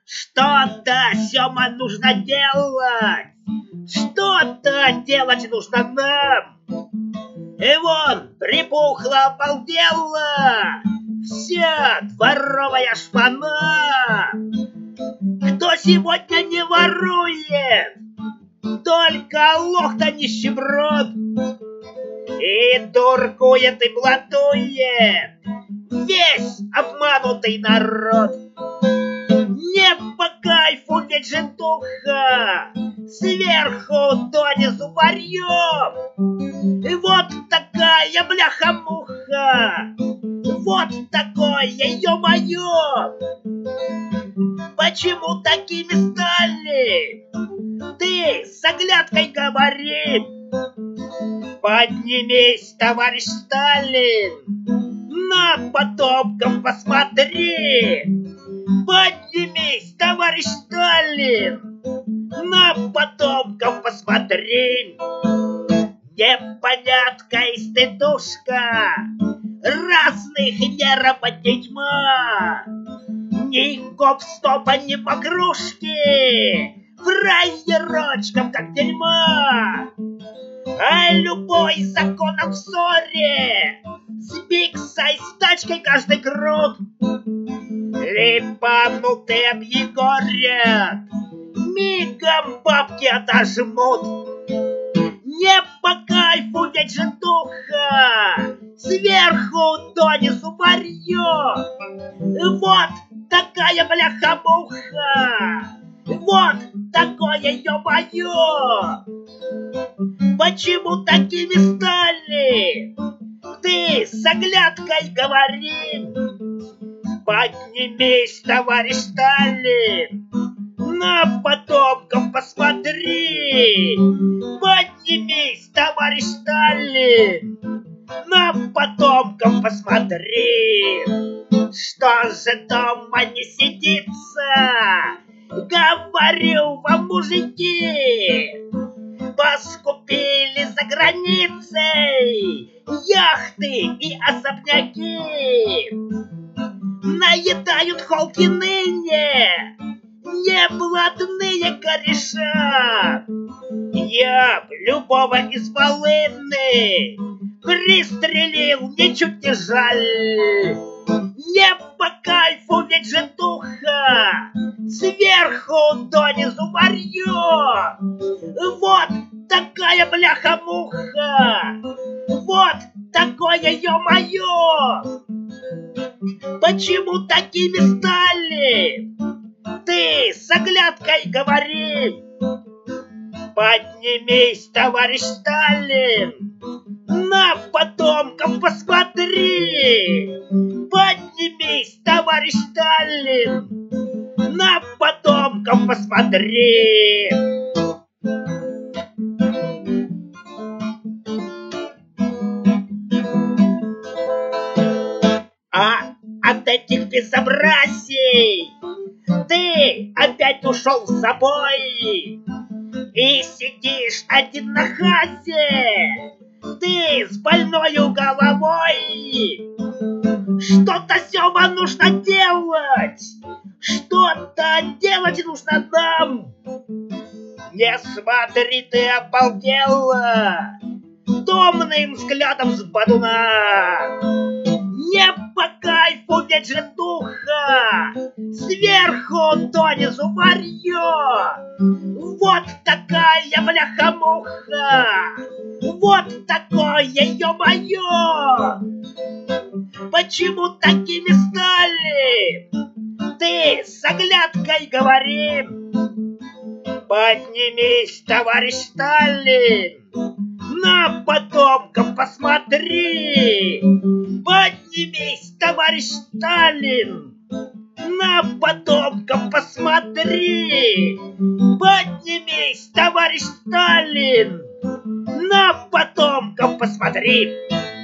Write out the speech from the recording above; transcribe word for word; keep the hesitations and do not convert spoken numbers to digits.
Что-то, Сёма, нужно делать. Что-то делать нужно нам. И вон, припухла, обалдела вся дворовая шпана. Кто сегодня не ворует, только лох да нищеброд. И дуркует, и блатует весь обманутый народ. Не по кайфу ведь житуха, сверху донизу варьем. И вот такая бляха-муха, вот такое, ё-моё. Почему такими стали? Ты с оглядкой говори. Поднимись, товарищ Сталин, на потомков посмотри. Поднимись, товарищ Сталин, на потомков посмотри. Непонятка и стыдушка разных неработей тьма. Ни гоп-стопа, ни покружки фраерочкам как дерьма. А любой законом в ссоре с биксой, с тачкой каждый крут. Липанутые объегорят, мигом бабки отожмут. Не по кайфу ведь житуха, сверху донизу варьё. Вот такая бляха-муха, вот такое, ё-моё. Почему такими стали? Ты с оглядкой говори. Поднимись, товарищ Сталин, на потомков посмотри. Поднимись, товарищ Сталин, на потомков посмотри. Что же дома не сидится? Говорю вам, мужики, поскупили за границей яхты и особняки. Наедают холки ныне неблатные кореша. Я б любого из волыны пристрелил, ничуть не жаль. Не по кайфу ведь житуха, сверху донизу варьё. Вот такая бляха-муха, вот такое, ё-моё. Почему такими стали? Ты с оглядкой говори. Поднимись, товарищ Сталин, на потомков посмотри. Поднимись, товарищ Сталин, на потомков посмотри. А от этих безобразий ты опять ушел в забой и сидишь один на хазе, ты с больною головой. Что-то, Сёма, нужно делать, что-то делать нужно нам. Не смотри, ты обалдела томным взглядом с бодуна. Не по кайфу ведь житуха, сверху донизу варьё. Вот такая бляха-муха, вот такое, ё-моё. Почему такими стали? Ты с оглядкой говори. Поднимись, товарищ Сталин, на потомков посмотри. Поднимись, товарищ Сталин, на потомков посмотри. Поднимись, товарищ Сталин, на потомков посмотри.